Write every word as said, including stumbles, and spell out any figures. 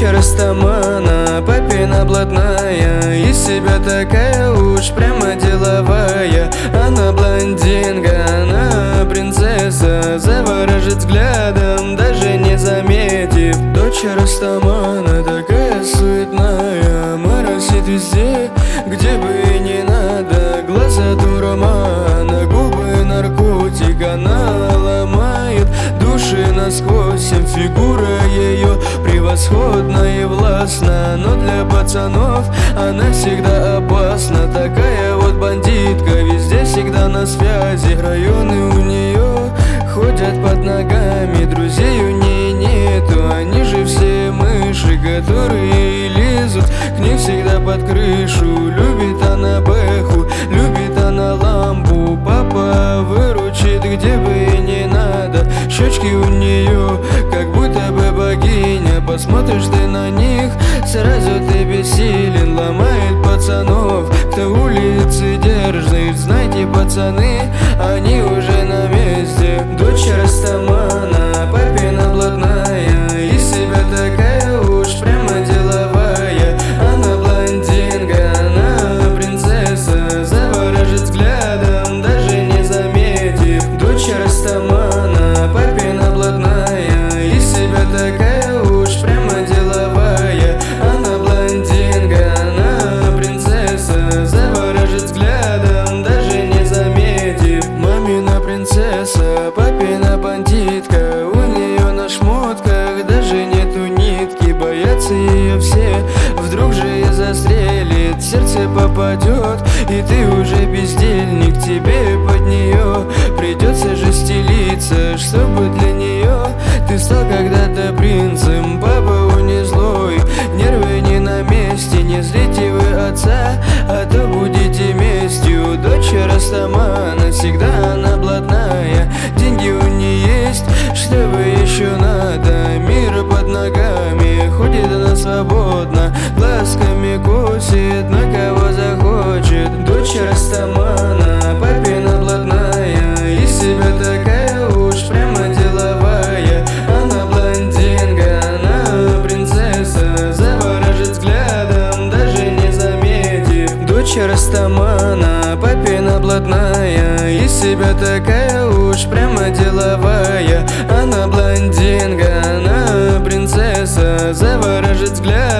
Дочь Растамана, папина блатная, из себя такая уж прямо деловая. Она блондинка, она принцесса, заворожит взглядом, даже не заметив. Дочь Растамана такая суетная, моросит везде, где бы и не надо. Глаза дурмана, губы наркотик, она ломает души насквозь. Фигура ее превосходна и властна, но для пацанов она всегда опасна. Такая вот бандитка, везде всегда на связи. Районы у нее ходят под ногами, друзей у ней нету, они же все мыши, которые лезут к ней всегда под крышу. Любит она бэху, любит она ламбу, папа выручит, где бы и не надо. Щечки у нее как будто бы богиня, посмотришь ты на них, сразу ты бессилен. Ломает пацанов, кто улицы держит, знайте, пацаны, они уже на месте. Дочь Растамана, папина блатная, из себя такая уж прямо деловая. Она блондинка, она принцесса, заворожит взглядом, даже не заметив. Дочь Растамана, папина блатная, из себя такая уж прямо деловая. Она блондинка, она принцесса, заворожит взглядом, даже не заметив. Мамина принцесса, папина бандитка, у нее на шмотках даже нету нитки. Боятся ее все, вдруг же и застрелит, сердце попадет, и ты уже бездельник. Тебе под нее придется же стелиться, чтобы для нее ты стал когда-то принцем. Папа у не злой, нервы не на месте, не злите вы отца, а то будете местью. Дочь Растамана, всегда она блатная, деньги у нее есть, что бы еще надо. Мир под ногами, ходит она свободно, глазками косит, на кого захочет. Дочь Растамана, папина блатная, из себя такая уж прямо деловая. Она блондинка, она принцесса, заворожит взглядом, даже не заметив. Дочь Растамана, папина блатная, из себя такая уж прямо деловая. Она блондинка, она принцесса, заворожит взглядом.